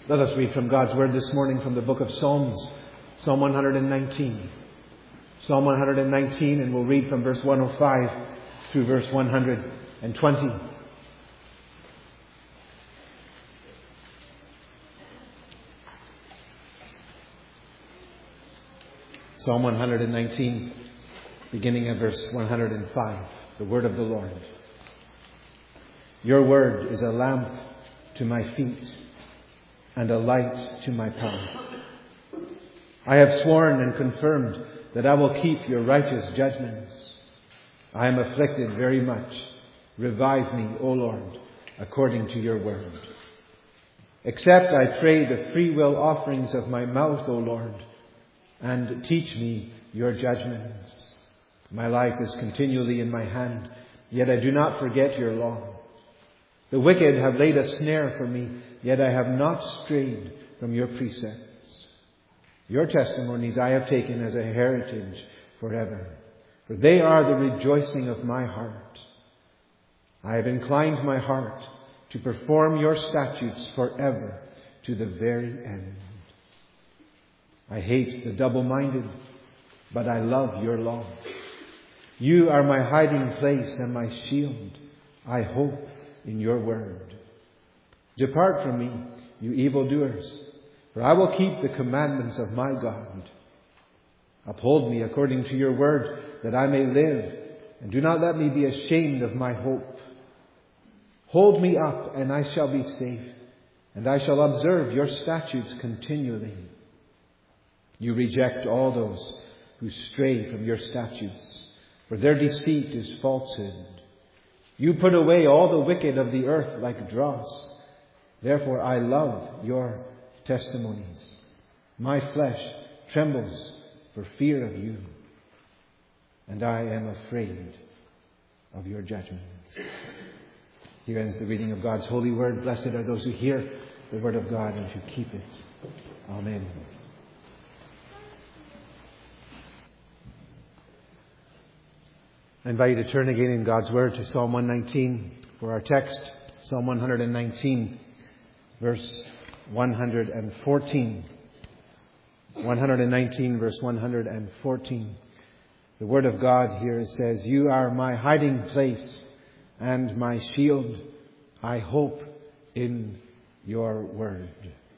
Let us read from God's Word this morning from the book of Psalms, Psalm 119. Psalm 119, and we'll read from verse 105 through verse 120. Psalm 119, beginning at verse 105, the Word of the Lord. Your Word is a lamp to my feet and a light to my path. I have sworn and confirmed that I will keep your righteous judgments. I am afflicted very much. Revive me, O Lord, according to your word. Accept, I pray, the free will offerings of my mouth, O Lord, and teach me your judgments. My life is continually in my hand, yet I do not forget your law. The wicked have laid a snare for me, yet I have not strayed from your precepts. Your testimonies I have taken as a heritage forever, for they are the rejoicing of my heart. I have inclined my heart to perform your statutes forever to the very end. I hate the double-minded, but I love your law. You are my hiding place and my shield. I hope in your word. Depart from me, you evildoers, for I will keep the commandments of my God. Uphold me according to your word, that I may live, and do not let me be ashamed of my hope. Hold me up, and I shall be safe, and I shall observe your statutes continually. You reject all those who stray from your statutes, for their deceit is falsehood. You put away all the wicked of the earth like dross. Therefore I love your testimonies. My flesh trembles for fear of you, and I am afraid of your judgments. Here ends the reading of God's holy word. Blessed are those who hear the word of God and who keep it. Amen. I invite you to turn again in God's Word to Psalm 119 for our text. Psalm 119, verse 114. 119, verse 114. The Word of God here says, You are my hiding place and my shield. I hope in your word.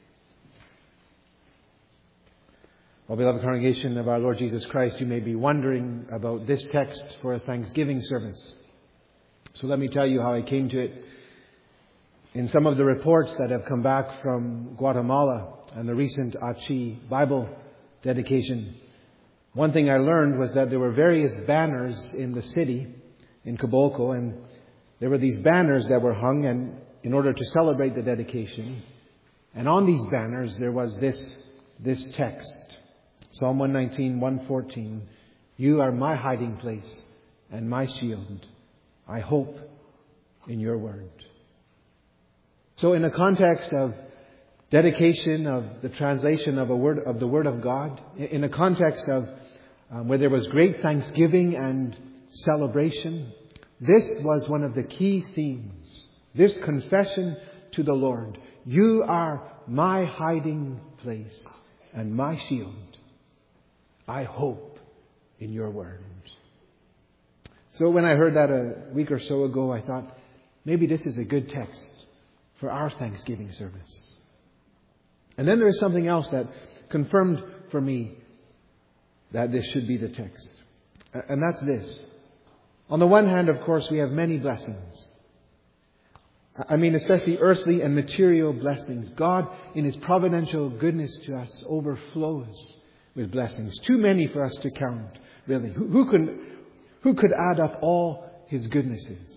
Well, beloved congregation of our Lord Jesus Christ, you may be wondering about this text for a Thanksgiving service. So let me tell you how I came to it. In some of the reports that have come back from Guatemala and the recent Achi Bible dedication, one thing I learned was that there were various banners in the city, in Cabolco, and there were these banners that were hung and in order to celebrate the dedication. And on these banners there was this text. Psalm 119, 114, You are my hiding place and my shield. I hope in your word. So in a context of dedication of the translation of the Word of God, in a context of where there was great thanksgiving and celebration, this was one of the key themes. This confession to the Lord. You are my hiding place and my shield. I hope in your word. So when I heard that a week or so ago, I thought, maybe this is a good text for our Thanksgiving service. And then there is something else that confirmed for me that this should be the text. And that's this. On the one hand, of course, we have many blessings. I mean, especially earthly and material blessings. God, in His providential goodness to us, overflows with blessings. Too many for us to count, really. Who could add up all His goodnesses?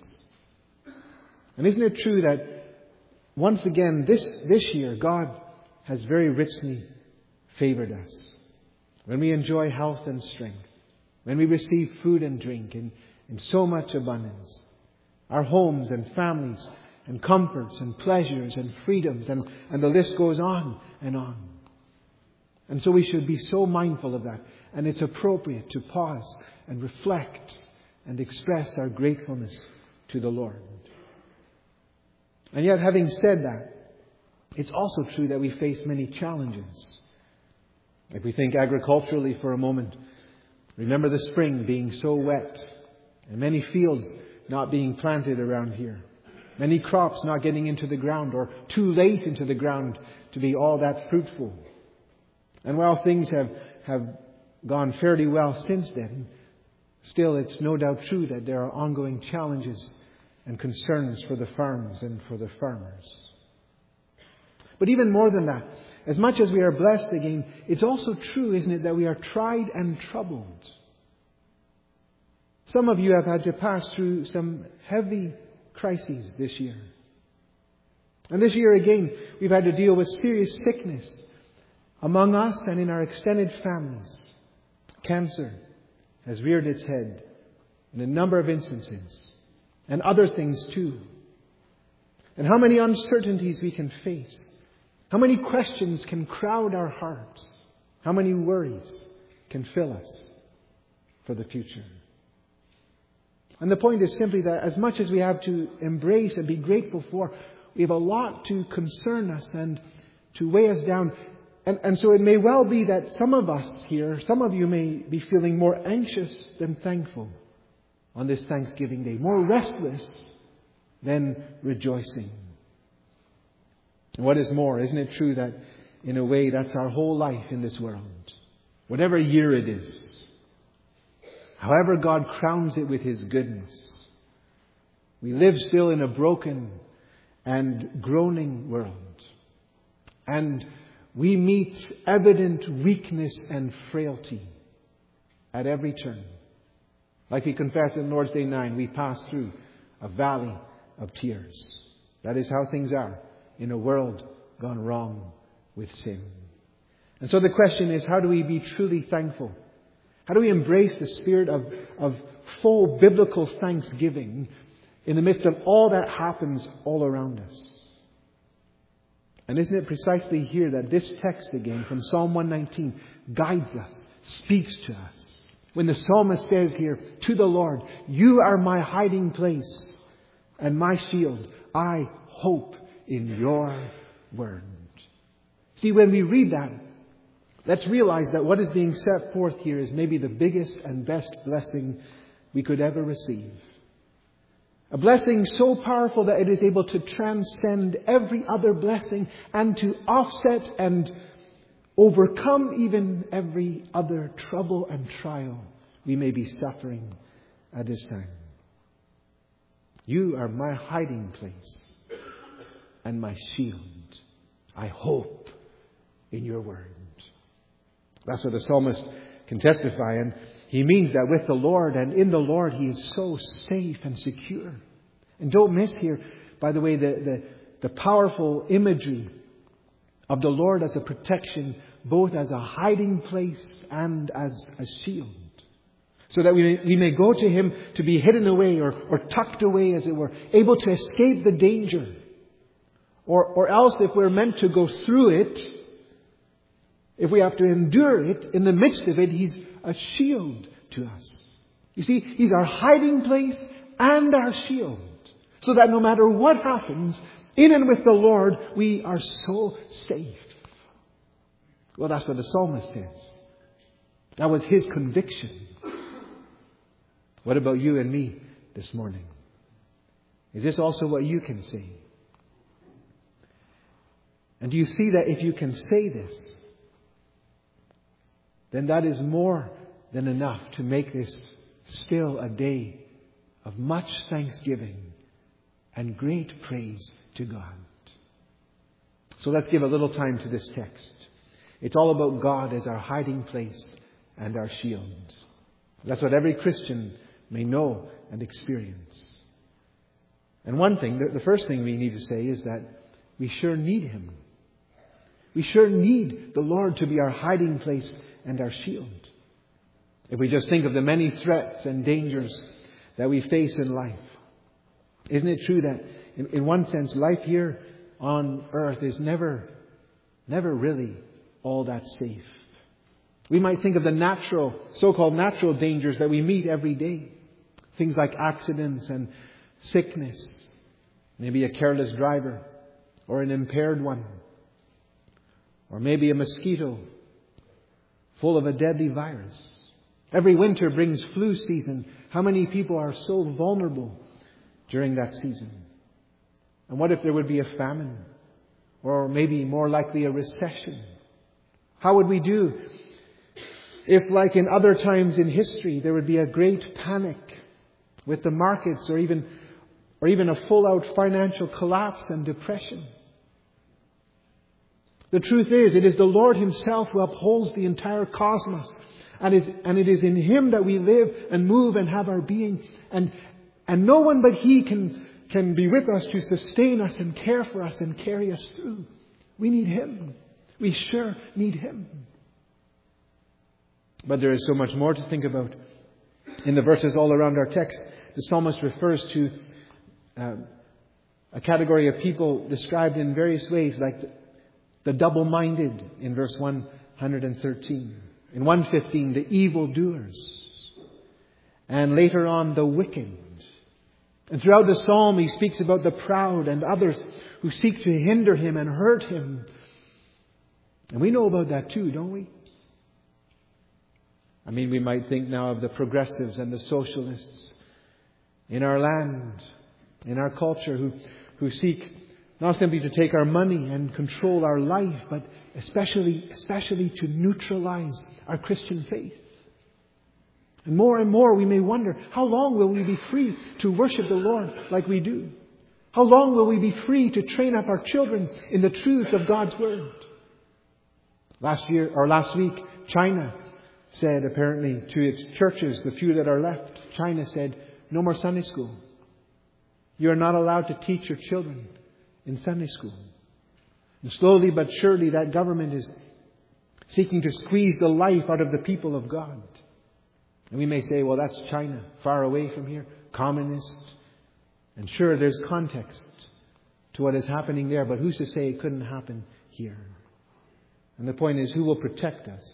And isn't it true that once again this year God has very richly favored us? When we enjoy health and strength, when we receive food and drink in so much abundance, our homes and families and comforts and pleasures and freedoms, and the list goes on and on. And so we should be so mindful of that. And it's appropriate to pause and reflect and express our gratefulness to the Lord. And yet, having said that, it's also true that we face many challenges. If we think agriculturally for a moment, remember the spring being so wet and many fields not being planted around here. Many crops not getting into the ground or too late into the ground to be all that fruitful. And while things have gone fairly well since then, still it's no doubt true that there are ongoing challenges and concerns for the farms and for the farmers. But even more than that, as much as we are blessed again, it's also true, isn't it, that we are tried and troubled. Some of you have had to pass through some heavy crises this year. And this year again, we've had to deal with serious sickness among us and in our extended families. Cancer has reared its head in a number of instances, and other things too. And how many uncertainties we can face. How many questions can crowd our hearts. How many worries can fill us for the future. And the point is simply that as much as we have to embrace and be grateful for, we have a lot to concern us and to weigh us down. And so it may well be that some of us here, some of you may be feeling more anxious than thankful on this Thanksgiving Day. More restless than rejoicing. And what is more, isn't it true that in a way that's our whole life in this world? Whatever year it is. However God crowns it with His goodness. We live still in a broken and groaning world. And we meet evident weakness and frailty at every turn. Like we confess in Lord's Day 9, we pass through a valley of tears. That is how things are in a world gone wrong with sin. And so the question is, how do we be truly thankful? How do we embrace the spirit of full biblical thanksgiving in the midst of all that happens all around us? And isn't it precisely here that this text again from Psalm 119 guides us, speaks to us? When the psalmist says here, to the Lord, you are my hiding place and my shield. I hope in your word. See, when we read that, let's realize that what is being set forth here is maybe the biggest and best blessing we could ever receive. A blessing so powerful that it is able to transcend every other blessing and to offset and overcome even every other trouble and trial we may be suffering at this time. You are my hiding place and my shield. I hope in your word. That's what the psalmist can testify. And he means that with the Lord and in the Lord, he is so safe and secure. And don't miss here, by the way, the powerful imagery of the Lord as a protection, both as a hiding place and as a shield. So that we may go to Him to be hidden away or tucked away, as it were, able to escape the danger. Or else, if we're meant to go through it, if we have to endure it, in the midst of it, He's a shield to us. You see, He's our hiding place and our shield. So that no matter what happens, in and with the Lord, we are so safe. Well, that's what the psalmist says. That was his conviction. What about you and me this morning? Is this also what you can say? And do you see that if you can say this, then that is more than enough to make this still a day of much thanksgiving and great praise to God. So let's give a little time to this text. It's all about God as our hiding place and our shield. That's what every Christian may know and experience. And one thing, the first thing we need to say is that we sure need Him. We sure need the Lord to be our hiding place and our shield. If we just think of the many threats and dangers that we face in life, isn't it true that in one sense life here on earth is never really all that safe? We might think of the so-called natural dangers that we meet every day. Things like accidents and sickness, maybe a careless driver, or an impaired one, or maybe a mosquito full of a deadly virus. Every winter brings flu season. How many people are so vulnerable during that season? And what if there would be a famine? Or maybe more likely a recession? How would we do if, like in other times in history, there would be a great panic with the markets, or even a full-out financial collapse and depression? The truth is, it is the Lord Himself who upholds the entire cosmos. And it is in Him that we live and move and have our being. And no one but He can be with us to sustain us and care for us and carry us through. We need Him. We sure need Him. But there is so much more to think about. In the verses all around our text, the psalmist refers to a category of people described in various ways, like the double-minded in verse 113. In 115, the evildoers. And later on, the wicked. And throughout the psalm, he speaks about the proud and others who seek to hinder him and hurt him. And we know about that too, don't we? I mean, we might think now of the progressives and the socialists in our land, in our culture, who seek not simply to take our money and control our life, but especially to neutralize our Christian faith. And more we may wonder, how long will we be free to worship the Lord like we do? How long will we be free to train up our children in the truths of God's Word? Last week, China said apparently to its churches, the few that are left, China said, no more Sunday school. You are not allowed to teach your children in Sunday school. And slowly but surely that government is seeking to squeeze the life out of the people of God. And we may say, well, that's China, far away from here, communist. And sure, there's context to what is happening there, but who's to say it couldn't happen here? And the point is, who will protect us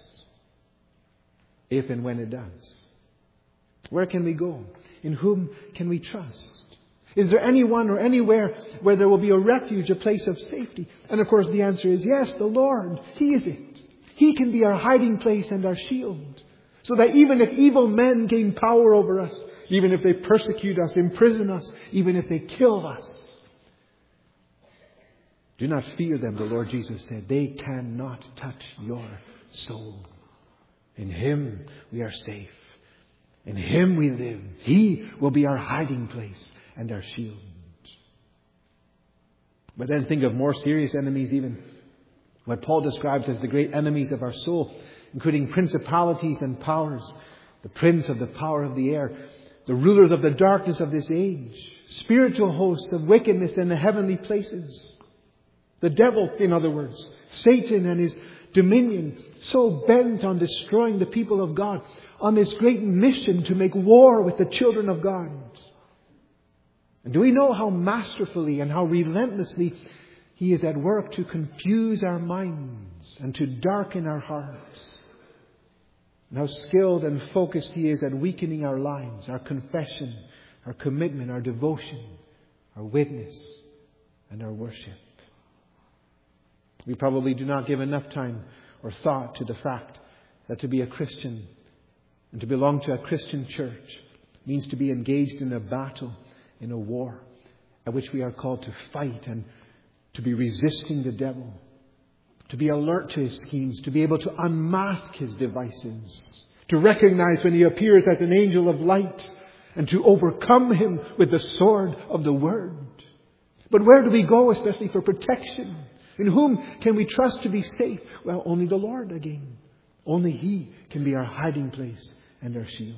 if and when it does? Where can we go? In whom can we trust? Is there anyone or anywhere where there will be a refuge, a place of safety? And of course the answer is yes, the Lord. He is it. He can be our hiding place and our shield. So that even if evil men gain power over us, even if they persecute us, imprison us, even if they kill us, do not fear them, the Lord Jesus said. They cannot touch your soul. In Him we are safe. In Him we live. He will be our hiding place and our shield. But then think of more serious enemies even. What Paul describes as the great enemies of our soul, including principalities and powers, the prince of the power of the air, the rulers of the darkness of this age, spiritual hosts of wickedness in the heavenly places. The devil, in other words, Satan and his dominion, so bent on destroying the people of God, on this great mission to make war with the children of God. And do we know how masterfully and how relentlessly he is at work to confuse our minds and to darken our hearts? And how skilled and focused he is at weakening our lives, our confession, our commitment, our devotion, our witness, and our worship. We probably do not give enough time or thought to the fact that to be a Christian and to belong to a Christian church means to be engaged in a battle, in a war, at which we are called to fight and to be resisting the devil, to be alert to his schemes, to be able to unmask his devices, to recognize when he appears as an angel of light, and to overcome him with the sword of the Word. But where do we go, especially for protection? In whom can we trust to be safe? Well, only the Lord again. Only He can be our hiding place and our shield.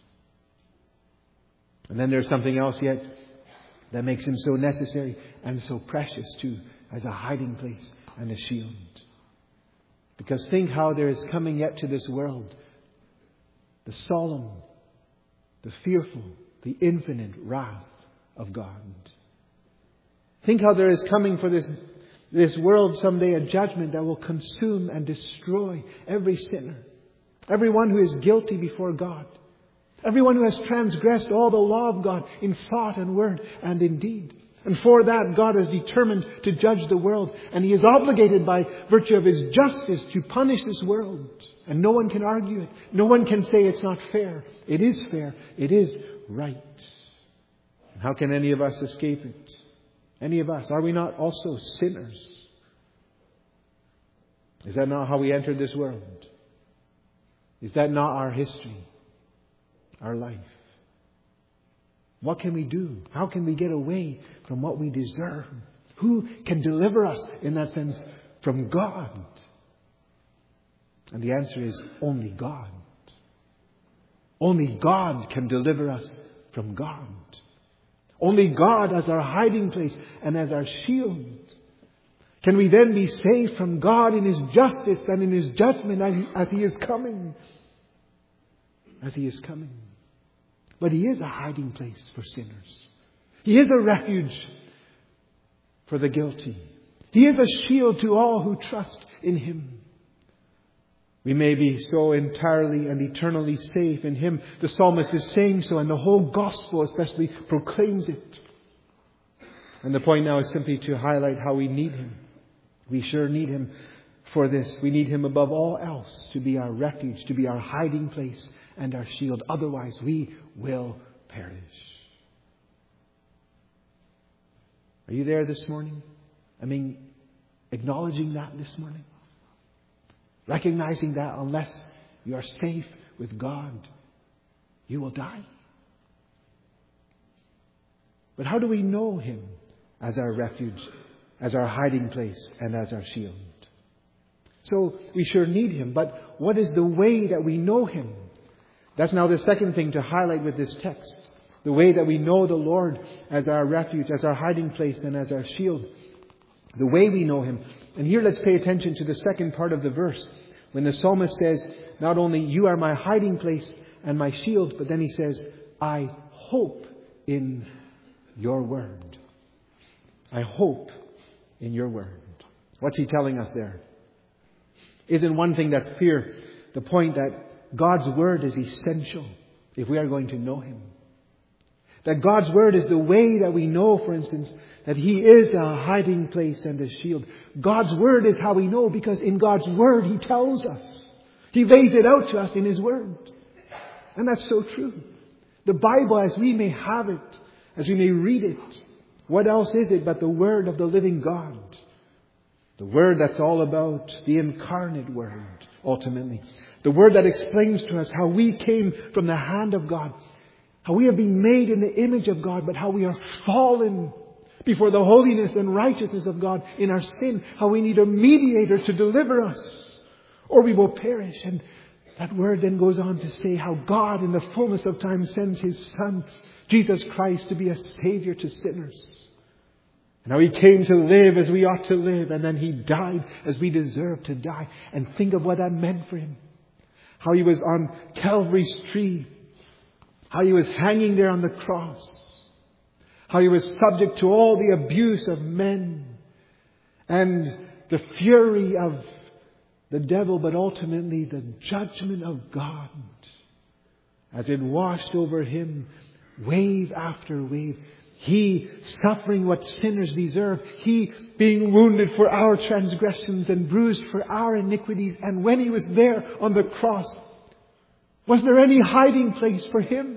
And then there's something else yet that makes Him so necessary and so precious too, as a hiding place and a shield. Because think how there is coming yet to this world the solemn, the fearful, the infinite wrath of God. Think how there is coming for this world someday a judgment that will consume and destroy every sinner, everyone who is guilty before God, everyone who has transgressed all the law of God in thought and word and in deed. And for that, God is determined to judge the world. And He is obligated by virtue of His justice to punish this world. And no one can argue it. No one can say it's not fair. It is fair. It is right. And how can any of us escape it? Any of us? Are we not also sinners? Is that not how we entered this world? Is that not our history? Our life? What can we do? How can we get away from what we deserve? Who can deliver us, in that sense, from God? And the answer is only God. Only God can deliver us from God. Only God as our hiding place and as our shield. Can we then be saved from God in His justice and in His judgment as He is coming? As He is coming. But He is a hiding place for sinners. He is a refuge for the guilty. He is a shield to all who trust in Him. We may be so entirely and eternally safe in Him. The psalmist is saying so, and the whole gospel especially proclaims it. And the point now is simply to highlight how we need Him. We sure need Him for this. We need Him above all else to be our refuge, to be our hiding place and our shield. Otherwise, we will perish. Are you there this morning? Acknowledging that this morning? Recognizing that unless you are safe with God, you will die. But how do we know Him as our refuge, as our hiding place, and as our shield? So we sure need Him, but what is the way that we know Him? That's now the second thing to highlight with this text. The way that we know the Lord as our refuge, as our hiding place, and as our shield. The way we know Him. And here let's pay attention to the second part of the verse. When the psalmist says, not only you are my hiding place and my shield, but then he says, I hope in your word. I hope in your word. What's he telling us there? Isn't one thing that's clear, the point that God's word is essential if we are going to know Him. That God's word is the way that we know, for instance, that He is a hiding place and a shield. God's word is how we know, because in God's word He tells us. He lays it out to us in His word. And that's so true. The Bible, as we may have it, as we may read it, what else is it but the word of the living God? The word that's all about the incarnate word, ultimately. The word that explains to us how we came from the hand of God. How we have been made in the image of God, but how we are fallen before the holiness and righteousness of God in our sin. How we need a mediator to deliver us, or we will perish. And that word then goes on to say how God in the fullness of time sends His Son, Jesus Christ, to be a Savior to sinners. And how He came to live as we ought to live, and then He died as we deserve to die. And think of what that meant for Him. How He was on Calvary's tree. How He was hanging there on the cross. How He was subject to all the abuse of men and the fury of the devil, but ultimately the judgment of God as it washed over Him wave after wave. He suffering what sinners deserve. He being wounded for our transgressions and bruised for our iniquities. And when He was there on the cross, was there any hiding place for Him?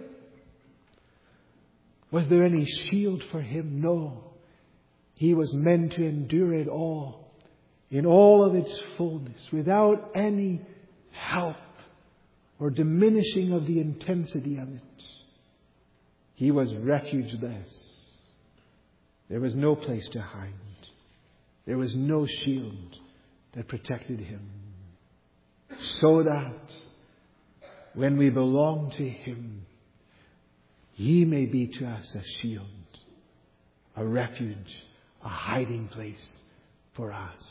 Was there any shield for Him? No. He was meant to endure it all, in all of its fullness, without any help or diminishing of the intensity of it. He was refugeless. There was no place to hide. There was no shield that protected Him. So that when we belong to Him, He may be to us a shield, a refuge, a hiding place for us.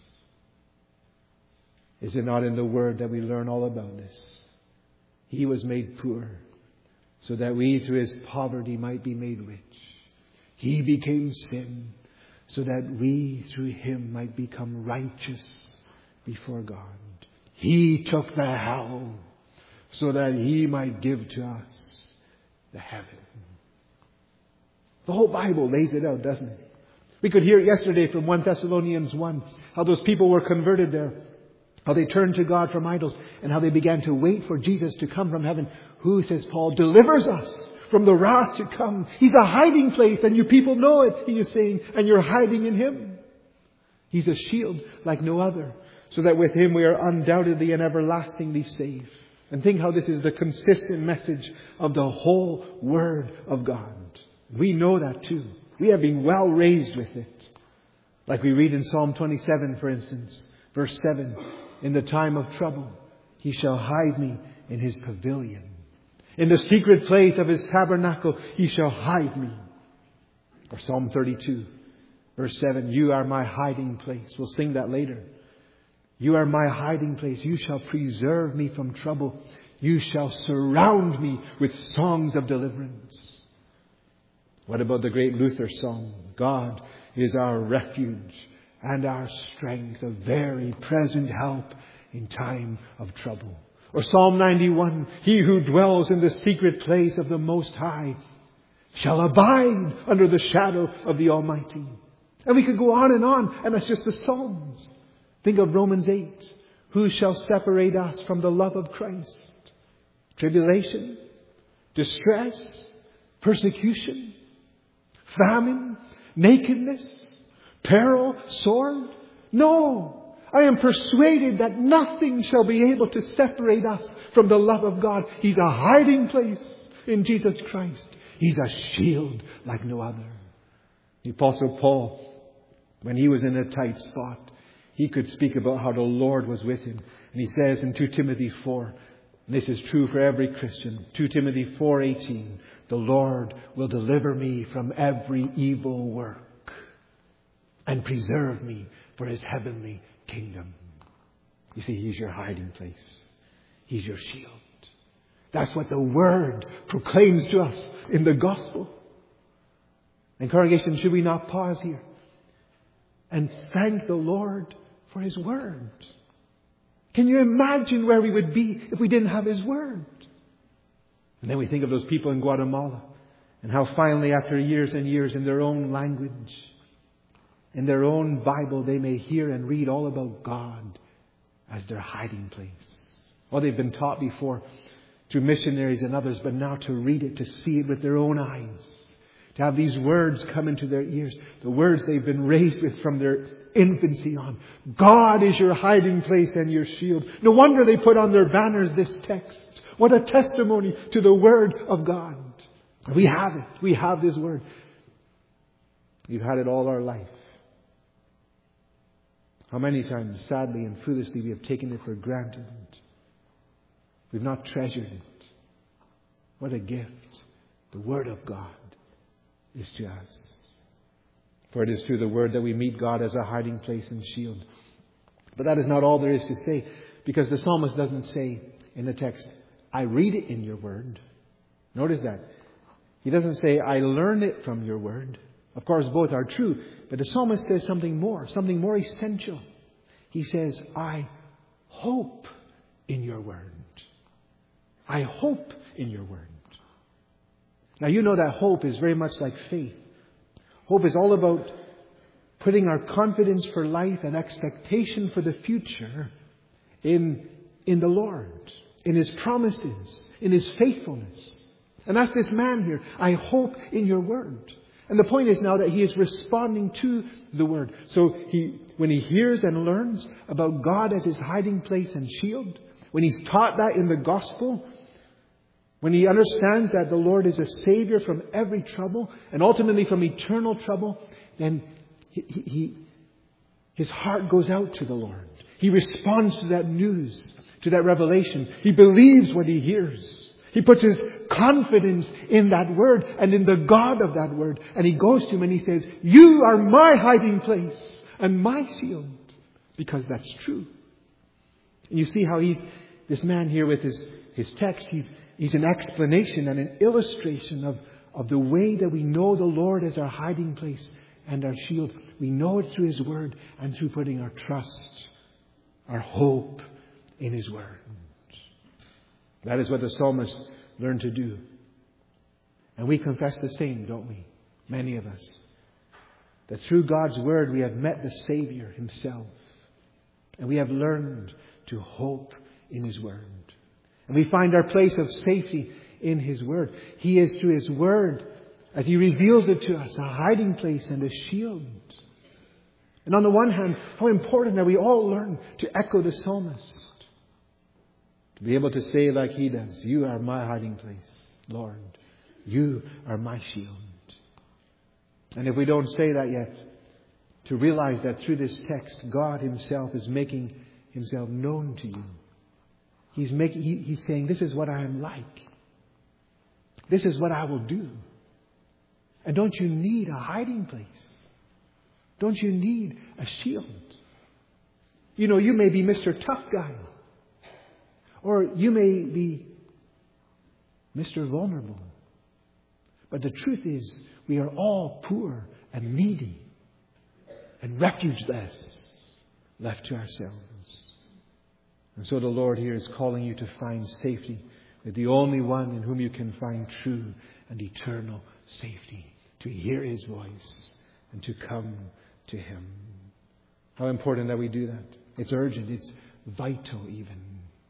Is it not in the Word that we learn all about this? He was made poor so that we through His poverty might be made rich. He became sin so that we through Him might become righteous before God. He took the hell so that He might give to us the heaven. The whole Bible lays it out, doesn't it? We could hear yesterday from 1 Thessalonians 1 how those people were converted there. How they turned to God from idols and how they began to wait for Jesus to come from heaven. Who, says Paul, delivers us from the wrath to come. He's a hiding place and you people know it, he is saying, and you're hiding in Him. He's a shield like no other, so that with Him we are undoubtedly and everlastingly saved. And think how this is the consistent message of the whole Word of God. We know that too. We have been well raised with it. Like we read in Psalm 27, for instance, verse 7. In the time of trouble, He shall hide me in His pavilion. In the secret place of His tabernacle, He shall hide me. Or Psalm 32, verse 7. You are my hiding place. We'll sing that later. You are my hiding place. You shall preserve me from trouble. You shall surround me with songs of deliverance. What about the great Luther song? God is our refuge and our strength, a very present help in time of trouble. Or Psalm 91, He who dwells in the secret place of the Most High shall abide under the shadow of the Almighty. And we could go on, and that's just the Psalms. Think of Romans 8. Who shall separate us from the love of Christ? Tribulation, distress, persecution, famine, nakedness, peril, sword? No, I am persuaded that nothing shall be able to separate us from the love of God. He's a hiding place in Jesus Christ. He's a shield like no other. The Apostle Paul, when he was in a tight spot, he could speak about how the Lord was with him. And he says in 2 Timothy 4, and this is true for every Christian, 2 Timothy 4:18, the Lord will deliver me from every evil work and preserve me for His heavenly kingdom. You see, He's your hiding place. He's your shield. That's what the Word proclaims to us in the gospel. And congregation, should we not pause here and thank the Lord for His Word? Can you imagine where we would be if we didn't have His Word? And then we think of those people in Guatemala and how finally, after years and years, in their own language, in their own Bible, they may hear and read all about God as their hiding place. Well, they've been taught before through missionaries and others, but now to read it, to see it with their own eyes, to have these words come into their ears, the words they've been raised with from their infancy on. God is your hiding place and your shield. No wonder they put on their banners this text. What a testimony to the Word of God. We have it. We have this Word. We've had it all our life. How many times, sadly and foolishly, we have taken it for granted. We've not treasured it. What a gift the Word of God is to us. For it is through the Word that we meet God as a hiding place and shield. But that is not all there is to say, because the psalmist doesn't say in the text, I read it in your Word. Notice that. He doesn't say, I learn it from your Word. Of course, both are true. But the psalmist says something more essential. He says, I hope in your Word. I hope in your Word. Now, you know that hope is very much like faith. Hope is all about putting our confidence for life and expectation for the future in the Lord, in His promises, in His faithfulness. And that's this man here. I hope in your Word. And the point is now that he is responding to the Word. So when he hears and learns about God as his hiding place and shield, when he's taught that in the gospel, when he understands that the Lord is a Savior from every trouble and ultimately from eternal trouble, then his heart goes out to the Lord. He responds to that news, to that revelation. He believes what he hears. He puts his confidence in that Word and in the God of that Word. And he goes to Him and he says, you are my hiding place and my shield. Because that's true. And you see how this man here with his text, he's an explanation and an illustration of the way that we know the Lord as our hiding place and our shield. We know it through His Word and through putting our trust, our hope in His Word. That is what the psalmist learned to do. And we confess the same, don't we? many of us, that through God's Word we have met the Savior Himself. And we have learned to hope in His Word. And we find our place of safety in His Word. He is, through His Word, as He reveals it to us, a hiding place and a shield. And on the one hand, how important that we all learn to echo the psalmist. To be able to say like he does, "You are my hiding place, Lord. You are my shield." And if we don't say that yet, to realize that through this text, God Himself is making Himself known to you. He's saying, "This is what I am like. This is what I will do." And don't you need a hiding place? Don't you need a shield? You know, you may be Mr. Tough Guy. Or you may be Mr. Vulnerable. But the truth is, we are all poor and needy and refugeless, left to ourselves. And so the Lord here is calling you to find safety with the only one in whom you can find true and eternal safety. To hear His voice and to come to Him. How important that we do that. It's urgent. It's vital even.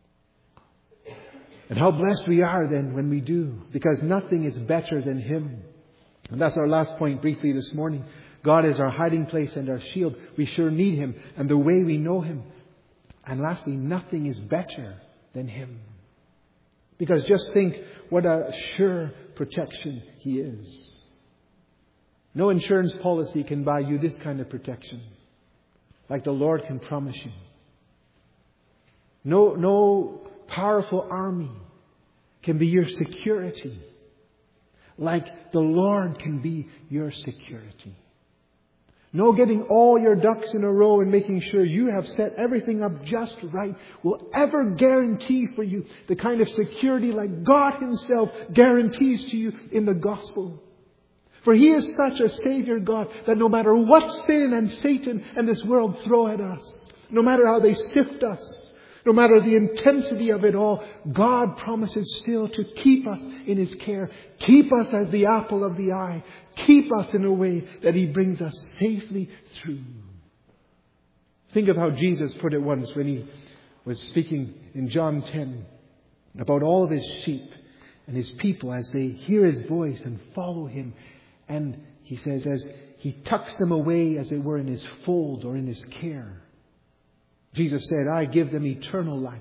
And how blessed we are then when we do. Because nothing is better than Him. And that's our last point briefly this morning. God is our hiding place and our shield. We sure need Him. And the way we know Him. And lastly, nothing is better than Him. Because just think what a sure protection He is. No insurance policy can buy you this kind of protection, like the Lord can promise you. No powerful army can be your security, like the Lord can be your security. No getting all your ducks in a row and making sure you have set everything up just right will ever guarantee for you the kind of security like God Himself guarantees to you in the gospel. For He is such a Savior God that no matter what sin and Satan and this world throw at us, no matter how they sift us, no matter the intensity of it all, God promises still to keep us in His care, keep us as the apple of the eye, keep us in a way that He brings us safely through. Think of how Jesus put it once when He was speaking in John 10 about all of His sheep and His people as they hear His voice and follow Him. And He says, as He tucks them away, as it were, in His fold or in His care, Jesus said, "I give them eternal life,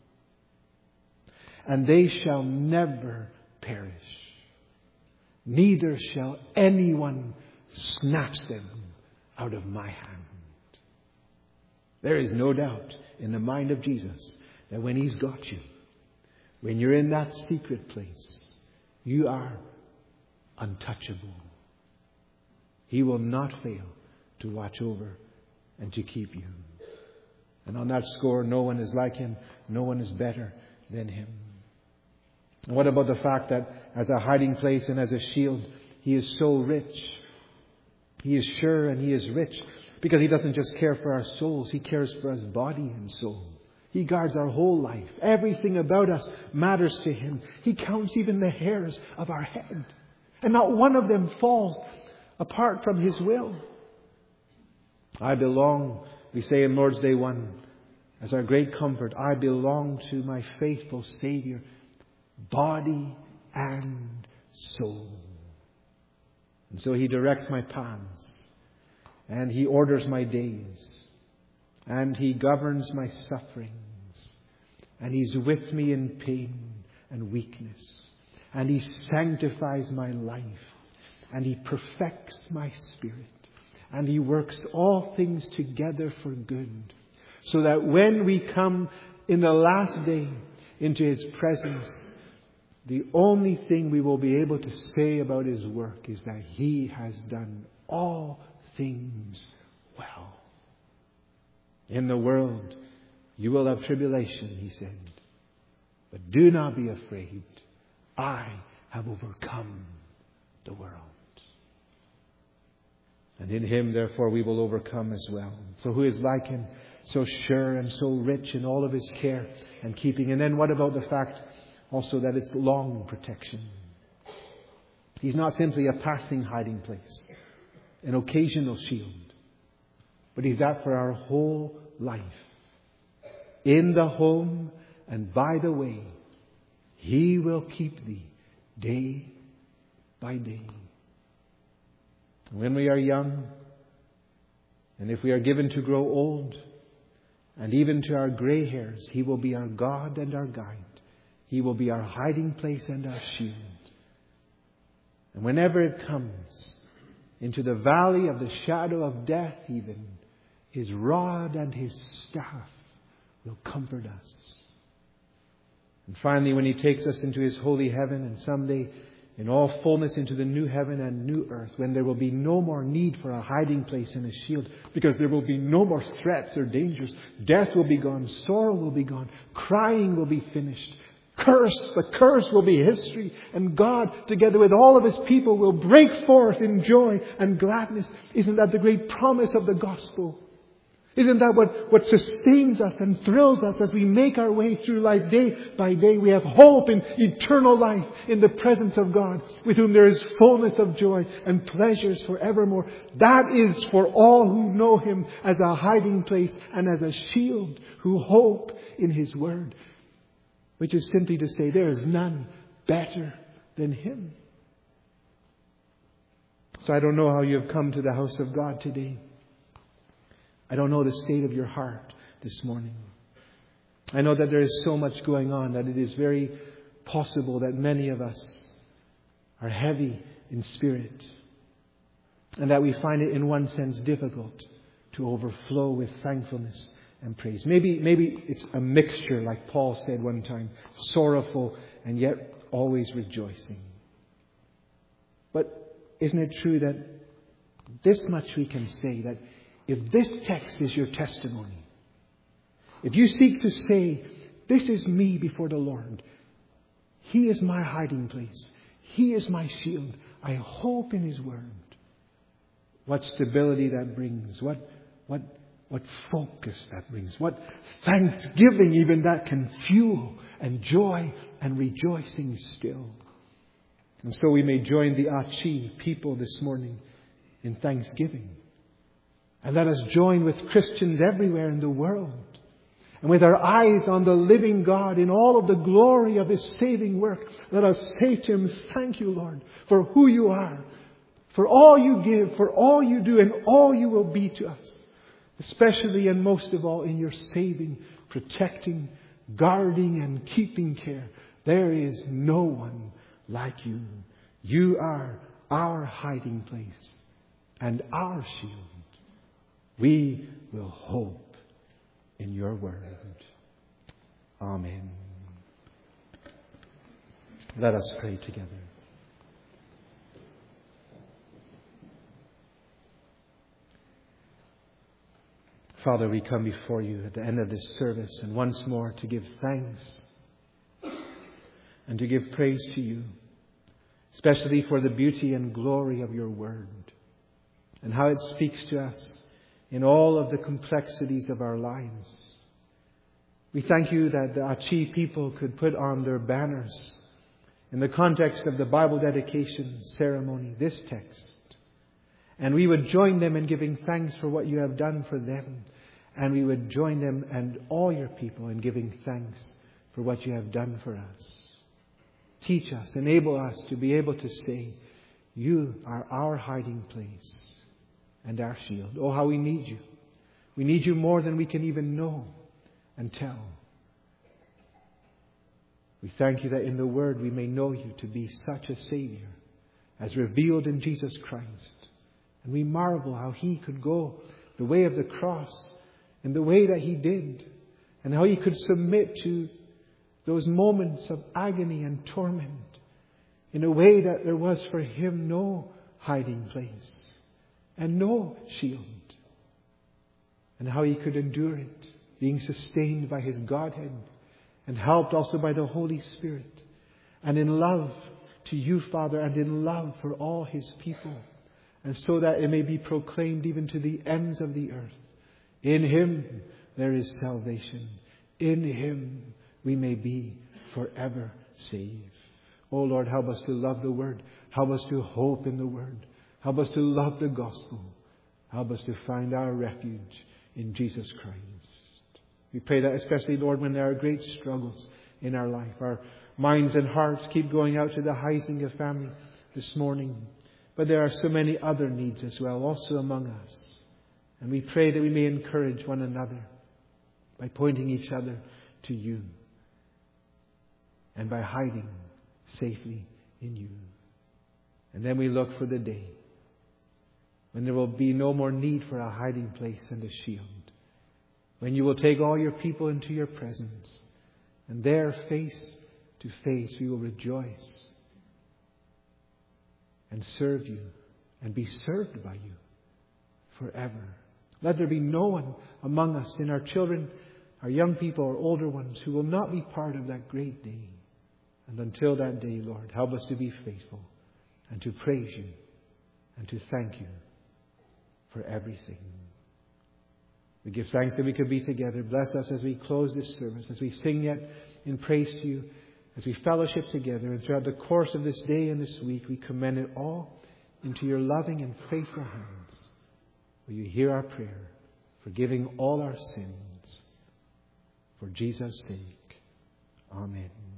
and they shall never perish. Neither shall anyone snatch them out of my hand." There is no doubt in the mind of Jesus that when He's got you, when you're in that secret place, you are untouchable. He will not fail to watch over and to keep you. And on that score, no one is like Him. No one is better than Him. And what about the fact that as a hiding place and as a shield, He is so rich? He is sure and He is rich because He doesn't just care for our souls. He cares for us body and soul. He guards our whole life. Everything about us matters to Him. He counts even the hairs of our head. And not one of them falls apart from His will. I belong, we say in Lord's Day 1, as our great comfort, I belong to my faithful Savior, body and soul. And so He directs my paths, and He orders my days, and He governs my sufferings, and He's with me in pain and weakness, and He sanctifies my life, and He perfects my spirit. And He works all things together for good. So that when we come in the last day into His presence, the only thing we will be able to say about His work is that He has done all things well. In the world you will have tribulation, He said. But do not be afraid. I have overcome the world. And in Him, therefore, we will overcome as well. So who is like Him? So sure and so rich in all of His care and keeping. And then what about the fact also that it's long protection? He's not simply a passing hiding place, an occasional shield, but He's that for our whole life. In the home and by the way, He will keep thee day by day. When we are young, and if we are given to grow old, and even to our grey hairs, He will be our God and our guide. He will be our hiding place and our shield. And whenever it comes into the valley of the shadow of death even, His rod and His staff will comfort us. And finally, when He takes us into His holy heaven, and someday in all fullness into the new heaven and new earth, when there will be no more need for a hiding place and a shield, because there will be no more threats or dangers. Death will be gone, sorrow will be gone, crying will be finished. The curse will be history, and God, together with all of His people, will break forth in joy and gladness. Isn't that the great promise of the gospel? Isn't that what sustains us and thrills us as we make our way through life day by day? We have hope in eternal life in the presence of God, with whom there is fullness of joy and pleasures forevermore. That is for all who know Him as a hiding place and as a shield, who hope in His word. Which is simply to say, there is none better than Him. So I don't know how you have come to the house of God today. I don't know the state of your heart this morning. I know that there is so much going on that it is very possible that many of us are heavy in spirit, and that we find it in one sense difficult to overflow with thankfulness and praise. Maybe it's a mixture, like Paul said one time, sorrowful and yet always rejoicing. But isn't it true that this much we can say, that if this text is your testimony, if you seek to say, this is me before the Lord, He is my hiding place, He is my shield, I hope in His word, what stability that brings, what focus that brings, what thanksgiving even that can fuel, and joy and rejoicing still. And so we may join the Achi people this morning in thanksgiving. And let us join with Christians everywhere in the world, and with our eyes on the living God in all of the glory of His saving work, let us say to Him, thank you, Lord, for who you are, for all you give, for all you do, and all you will be to us. Especially and most of all in your saving, protecting, guarding and keeping care. There is no one like you. You are our hiding place and our shield. We will hope in your word. Amen. Let us pray together. Father, we come before you at the end of this service, and once more to give thanks and to give praise to you, especially for the beauty and glory of your word and how it speaks to us in all of the complexities of our lives. We thank you that the Achi people could put on their banners, in the context of the Bible dedication ceremony, this text. And we would join them in giving thanks for what you have done for them. And we would join them and all your people in giving thanks for what you have done for us. Teach us, enable us to be able to say, you are our hiding place and our shield. Oh, how we need you. We need you more than we can even know and tell. We thank you that in the Word we may know you to be such a Savior as revealed in Jesus Christ. And we marvel how He could go the way of the cross in the way that He did, and how He could submit to those moments of agony and torment in a way that there was for Him no hiding place and no shield, and how He could endure it, being sustained by His Godhead and helped also by the Holy Spirit, and in love to you, Father, and in love for all His people, and so that it may be proclaimed even to the ends of the earth. In Him there is salvation. In Him we may be forever saved. Oh Lord, help us to love the Word. Help us to hope in the Word. Help us to love the gospel. Help us to find our refuge in Jesus Christ. We pray that especially, Lord, when there are great struggles in our life. Our minds and hearts keep going out to the Heisinger family this morning. But there are so many other needs as well, also among us. And we pray that we may encourage one another by pointing each other to you and by hiding safely in you. And then we look for the day when there will be no more need for a hiding place and a shield. When you will take all your people into your presence, and there, face to face, we will rejoice and serve you and be served by you forever. Let there be no one among us, in our children, our young people, our older ones, who will not be part of that great day. And until that day, Lord, help us to be faithful and to praise you and to thank you for everything. We give thanks that we could be together. Bless us as we close this service, as we sing yet in praise to you, as we fellowship together. And throughout the course of this day and this week, we commend it all into your loving and faithful hands. Will you hear our prayer, forgiving all our sins? For Jesus' sake. Amen.